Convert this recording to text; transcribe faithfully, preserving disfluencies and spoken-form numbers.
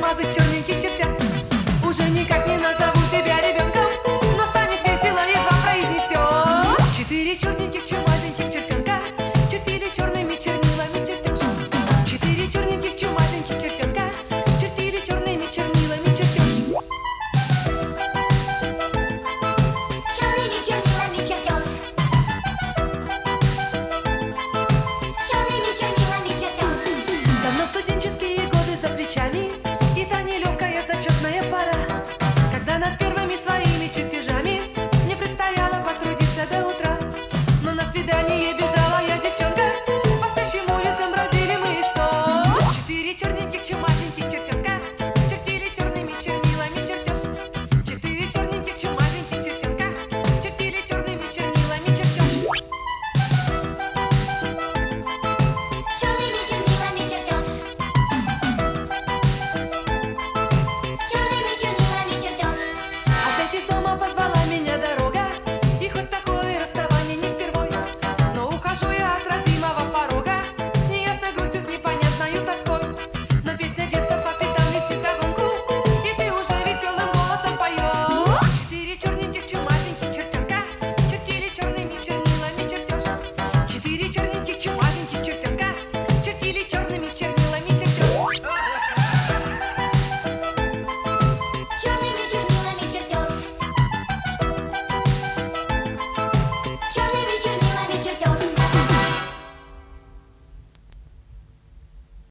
чумазых черненьких чертят. Уже никак не назову себя ребенком, но станет весело, едва произнесет. Четыре черненьких чумазеньких чертенка чертили черными чернилами чертеж. Четыре черненьких чумазеньких чертенка чертили черными чернилами чертеж. Черными чернилами чертеж. Черными чернилами чертеж. Давно студенческие годы за плечами, и та нелегкая зачетная пора, когда над первыми своими чертежами мне предстояло потрудиться до утра. Но на свидание без